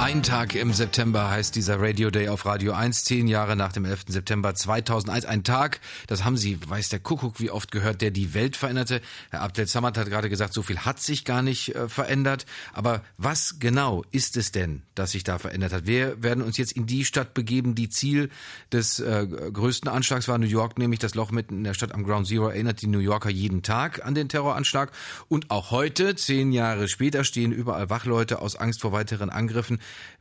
Ein Tag im September heißt dieser Radio Day auf Radio 1, 10 Jahre nach dem 11. September 2001. Ein Tag, das haben Sie, weiß der Kuckuck wie oft gehört, der die Welt veränderte. Herr Abdel Samad hat gerade gesagt, so viel hat sich gar nicht verändert. Aber was genau ist es denn, das sich da verändert hat? Wir werden uns jetzt in die Stadt begeben, die Ziel des größten Anschlags war. New York, nämlich das Loch mitten in der Stadt am Ground Zero, erinnert die New Yorker jeden Tag an den Terroranschlag. Und auch heute, 10 Jahre später, stehen überall Wachleute aus Angst vor weiteren Angriffen.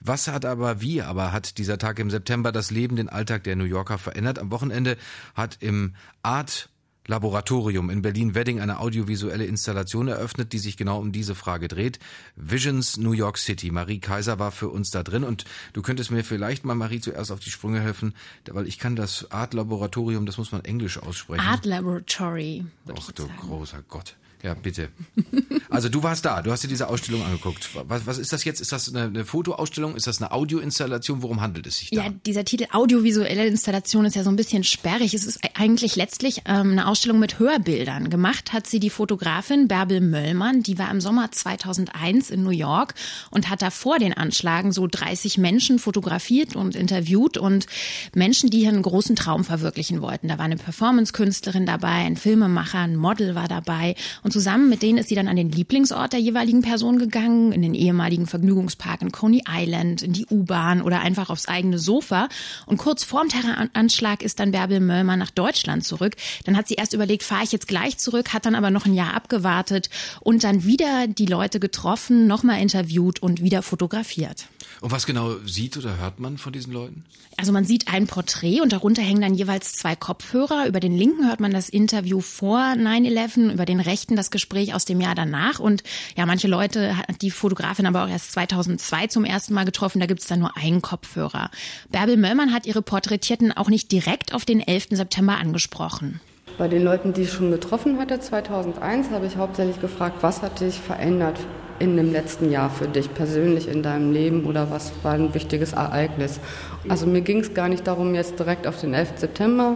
Wie hat dieser Tag im September das Leben, den Alltag der New Yorker verändert? Am Wochenende hat im Art Laboratorium in Berlin-Wedding eine audiovisuelle Installation eröffnet, die sich genau um diese Frage dreht. Visions New York City. Marie Kaiser war für uns da drin und du könntest mir vielleicht mal, Marie, zuerst auf die Sprünge helfen, weil ich kann das Art Laboratorium, das muss man Englisch aussprechen. Art Laboratory. Ach du großer Gott. Ja, bitte. Also du warst da, du hast dir diese Ausstellung angeguckt. Was ist das jetzt? Ist das eine Fotoausstellung? Ist das eine Audioinstallation? Worum handelt es sich da? Ja, dieser Titel audiovisuelle Installation ist ja so ein bisschen sperrig. Es ist eigentlich letztlich eine Ausstellung mit Hörbildern. Gemacht hat sie die Fotografin Bärbel Möllmann. Die war im Sommer 2001 in New York und hat da vor den Anschlagen so 30 Menschen fotografiert und interviewt und Menschen, die hier einen großen Traum verwirklichen wollten. Da war eine Performance-Künstlerin dabei, ein Filmemacher, ein Model war dabei. Und zusammen mit denen ist sie dann an den Lieblingsort der jeweiligen Person gegangen, in den ehemaligen Vergnügungspark in Coney Island, in die U-Bahn oder einfach aufs eigene Sofa. Und kurz vorm Terroranschlag ist dann Bärbel Möllmann nach Deutschland zurück. Dann hat sie erst überlegt, fahre ich jetzt gleich zurück, hat dann aber noch ein Jahr abgewartet und dann wieder die Leute getroffen, nochmal interviewt und wieder fotografiert. Und was genau sieht oder hört man von diesen Leuten? Also man sieht ein Porträt und darunter hängen dann jeweils 2 Kopfhörer. Über den linken hört man das Interview vor 9/11, über den rechten das Gespräch aus dem Jahr danach. Und ja, manche Leute hat die Fotografin aber auch erst 2002 zum ersten Mal getroffen. Da gibt es dann nur einen Kopfhörer. Bärbel Möllmann hat ihre Porträtierten auch nicht direkt auf den 11. September angesprochen. Bei den Leuten, die ich schon getroffen hatte, 2001, habe ich hauptsächlich gefragt, was hat dich verändert in dem letzten Jahr für dich persönlich in deinem Leben oder was war ein wichtiges Ereignis? Also mir ging es gar nicht darum, jetzt direkt auf den 11. September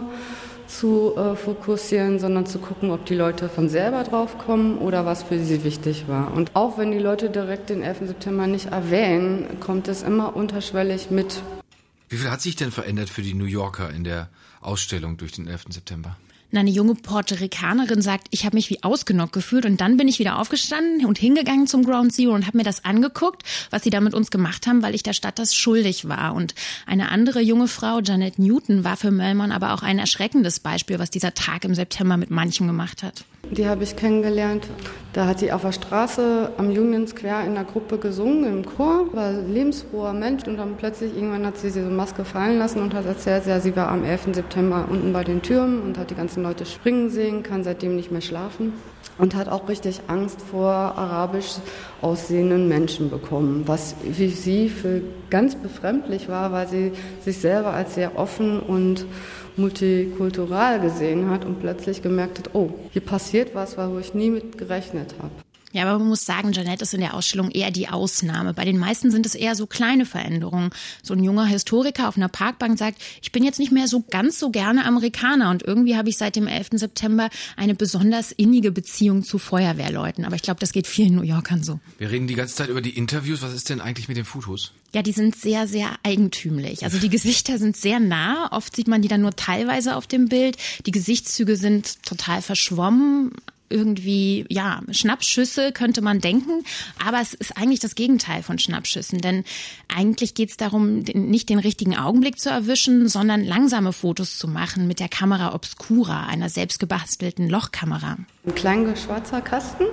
zu fokussieren, sondern zu gucken, ob die Leute von selber drauf kommen oder was für sie wichtig war. Und auch wenn die Leute direkt den 11. September nicht erwähnen, kommt es immer unterschwellig mit. Wie viel hat sich denn verändert für die New Yorker in der Ausstellung durch den 11. September? Eine junge Puerto-Ricanerin sagt, ich habe mich wie ausgenockt gefühlt und dann bin ich wieder aufgestanden und hingegangen zum Ground Zero und habe mir das angeguckt, was sie da mit uns gemacht haben, weil ich der Stadt das schuldig war. Und eine andere junge Frau, Janet Newton, war für Möllmann aber auch ein erschreckendes Beispiel, was dieser Tag im September mit manchem gemacht hat. Die habe ich kennengelernt. Da hat sie auf der Straße am Union Square in der Gruppe gesungen, im Chor. War ein lebensfroher Mensch und dann plötzlich irgendwann hat sie so eine Maske fallen lassen und hat erzählt, ja, sie war am 11. September unten bei den Türmen und hat die ganzen Leute springen sehen, kann seitdem nicht mehr schlafen und hat auch richtig Angst vor arabisch aussehenden Menschen bekommen, was für sie für ganz befremdlich war, weil sie sich selber als sehr offen und multikultural gesehen hat und plötzlich gemerkt hat, oh, hier passiert was, wo ich nie mit gerechnet habe. Ja, aber man muss sagen, Jeanette ist in der Ausstellung eher die Ausnahme. Bei den meisten sind es eher so kleine Veränderungen. So ein junger Historiker auf einer Parkbank sagt, ich bin jetzt nicht mehr so ganz so gerne Amerikaner und irgendwie habe ich seit dem 11. September eine besonders innige Beziehung zu Feuerwehrleuten. Aber ich glaube, das geht vielen New Yorkern so. Wir reden die ganze Zeit über die Interviews. Was ist denn eigentlich mit den Fotos? Ja, die sind sehr, sehr eigentümlich. Also die Gesichter sind sehr nah. Oft sieht man die dann nur teilweise auf dem Bild. Die Gesichtszüge sind total verschwommen. Irgendwie, ja, Schnappschüsse könnte man denken, aber es ist eigentlich das Gegenteil von Schnappschüssen, denn eigentlich geht es darum, nicht den richtigen Augenblick zu erwischen, sondern langsame Fotos zu machen mit der Camera Obscura, einer selbstgebastelten Lochkamera. Ein kleiner schwarzer Kasten,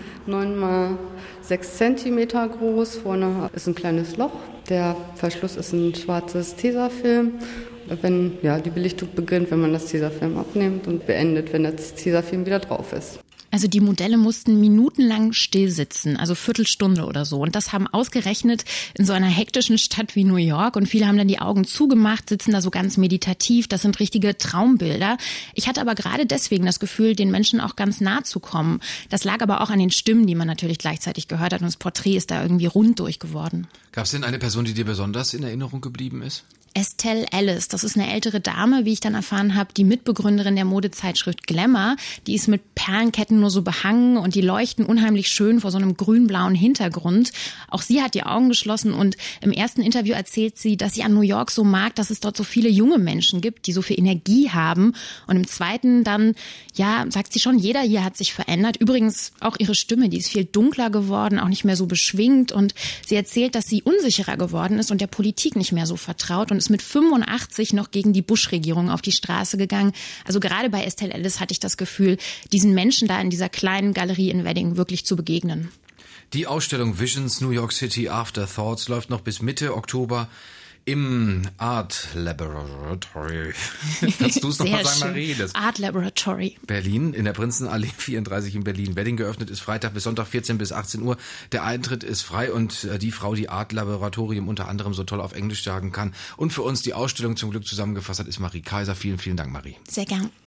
9x6 Zentimeter groß, vorne ist ein kleines Loch, der Verschluss ist ein schwarzes Tesafilm. Wenn die Belichtung beginnt, wenn man das Tesafilm abnimmt und beendet, wenn das Tesafilm wieder drauf ist. Also die Modelle mussten minutenlang still sitzen, also Viertelstunde oder so. Und das haben ausgerechnet in so einer hektischen Stadt wie New York. Und viele haben dann die Augen zugemacht, sitzen da so ganz meditativ. Das sind richtige Traumbilder. Ich hatte aber gerade deswegen das Gefühl, den Menschen auch ganz nah zu kommen. Das lag aber auch an den Stimmen, die man natürlich gleichzeitig gehört hat. Und das Porträt ist da irgendwie rund durch geworden. Gab es denn eine Person, die dir besonders in Erinnerung geblieben ist? Estelle Ellis. Das ist eine ältere Dame, wie ich dann erfahren habe, die Mitbegründerin der Modezeitschrift Glamour. Die ist mit Perlenketten nur so behangen und die leuchten unheimlich schön vor so einem grün-blauen Hintergrund. Auch sie hat die Augen geschlossen und im ersten Interview erzählt sie, dass sie an New York so mag, dass es dort so viele junge Menschen gibt, die so viel Energie haben. Und im zweiten dann, ja, sagt sie schon, jeder hier hat sich verändert. Übrigens auch ihre Stimme, die ist viel dunkler geworden, auch nicht mehr so beschwingt. Und sie erzählt, dass sie unsicherer geworden ist und der Politik nicht mehr so vertraut und ist mit 85 noch gegen die Bush-Regierung auf die Straße gegangen. Also gerade bei Estelle Ellis hatte ich das Gefühl, diesen Menschen da in dieser kleinen Galerie in Wedding wirklich zu begegnen. Die Ausstellung Visions New York City Afterthoughts läuft noch bis Mitte Oktober im Art Laboratory. Kannst du es nochmal sagen, Marie? Das Art Laboratory. Berlin, in der Prinzenallee 34 in Berlin. Wedding geöffnet ist Freitag bis Sonntag 14 bis 18 Uhr. Der Eintritt ist frei und die Frau, die Art Laboratorium unter anderem so toll auf Englisch sagen kann und für uns die Ausstellung zum Glück zusammengefasst hat, ist Marie Kaiser. Vielen, vielen Dank, Marie. Sehr gern.